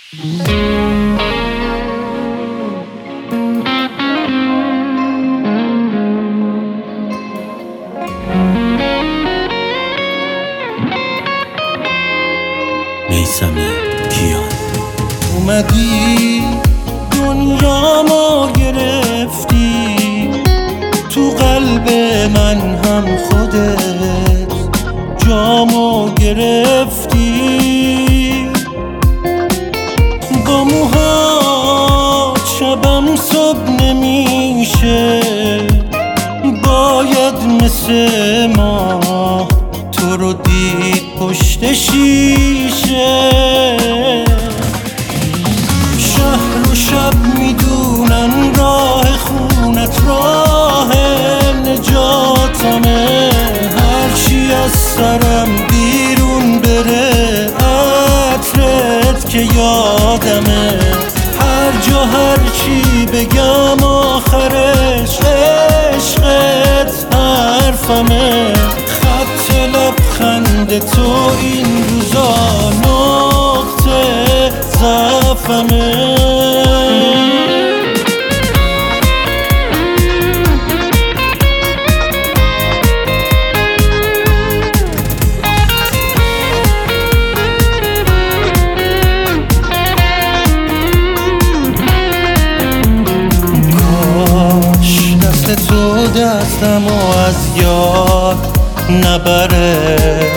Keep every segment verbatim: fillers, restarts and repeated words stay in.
میثم کیان. اومدی دنیا ما گرفتی، تو قلب من هم خودت جامو گرفتی. با موهات شبم صبح نمیشه، باید مثل ما تو رو دید پشت شیشه. شهر و شب میدونن راه خونت راه نجاتمه، هرچی از سرم بیرون بره عطرت که یادمه. هر جا هرچی بگم آخرش عشقت حرفمه. خط لبخند تو این روزا نقطه ضعفمه. تو دستمو از یاد نبره،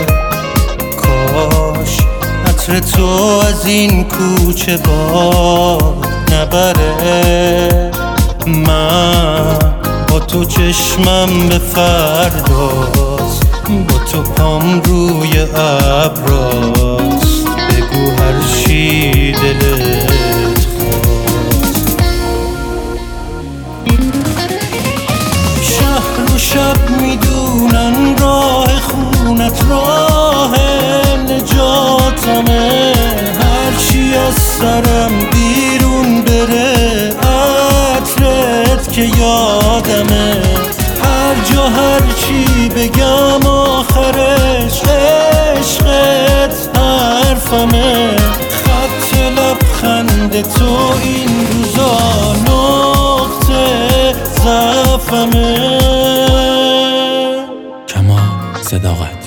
کاش عطر تو از این کوچه باد نبره. من با تو چشمم به فرداست، با تو پام روی ابراست. بگو هر چی دلت خواست. شهر و شب میدونن راه خونت راه نجاتمه، هرچی از سرم بیرون بره عطرت که یادمه. هر جا هرچی بگم آخرش عشقت حرفمه. خط لبخند تو این روزا نقطه ضعفمه. کمال صداقت.